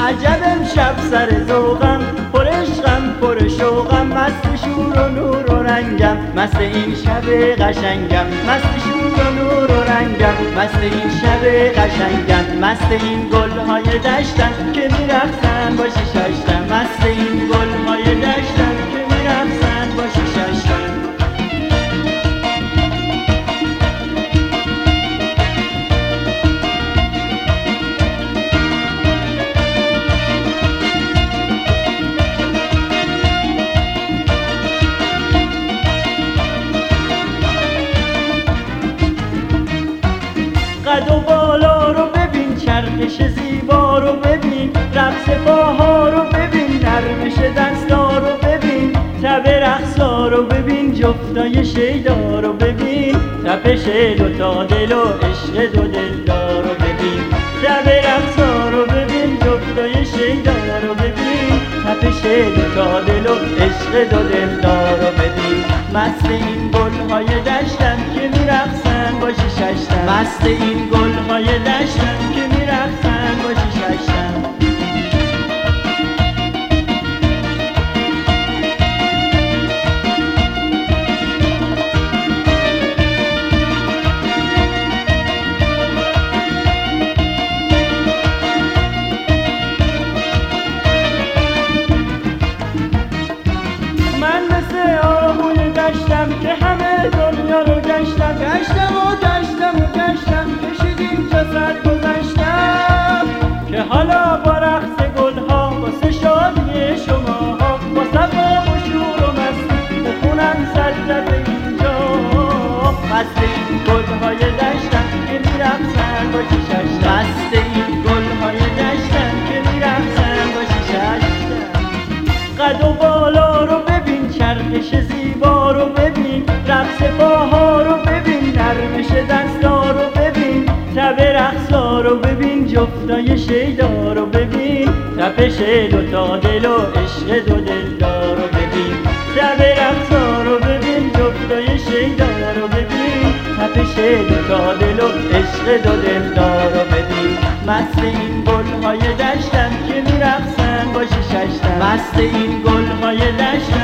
عجب امشب سر ذوقم، پر عشقم پر شوقم، مست شور و نور و رنگم، مست این شب قشنگم، مست شور و نور و رنگم، مست این شب قشنگم، مست این گل‌های دشتم که میرقصن با ششم، مست این گل‌های دشتم که میرقصن با ششم. قد و بالا رو ببین، چرخش زیبا رو ببین، رقص پاها رو ببین، نرمش دستا رو ببین، تب رقصا رو ببین، جفتای شیدا رو ببین، تپش دوتا دل و عشق دو دلدار رو ببین، تب رقصا رو ببین، جفتای شیدا رو ببین، تپش دوتا دل و عشق دو دلدار رو ببین. مست این گل‌های دشتم که میرقصن با ششم، مست این گل‌های دشتم که میرقصن با ششم. من مثل آهوی دشتم که همه دنیا رو گشتم، گشتم و گشتم و گشتم، کشیدیم چه سر گذشتم، که حالا با رقص گلها واسه شادی شماها، با صفا و شور و مستی بخونم سجده اینجا. مست این گل‌های دشتم که میرقصن با ششم، مست این گل‌های دشتم که میرقصن با ششم. قد و بالا رو ببین، چرخش زیبا رو ببین، رقص پاها رو ببین، نرمش دستا رو ببین، تب رقصا رو ببین، جفتای شیدا رو ببین، تپش دوتا دل و عشق دو دلدار رو ببین، تب رقصا رو ببین، جفتای شیدا رو ببین، تپش دوتا دل و عشق دو دلدار رو ببین. مست این گل‌های دشتم که میرقصن با ششم، مست این گل‌های دشتم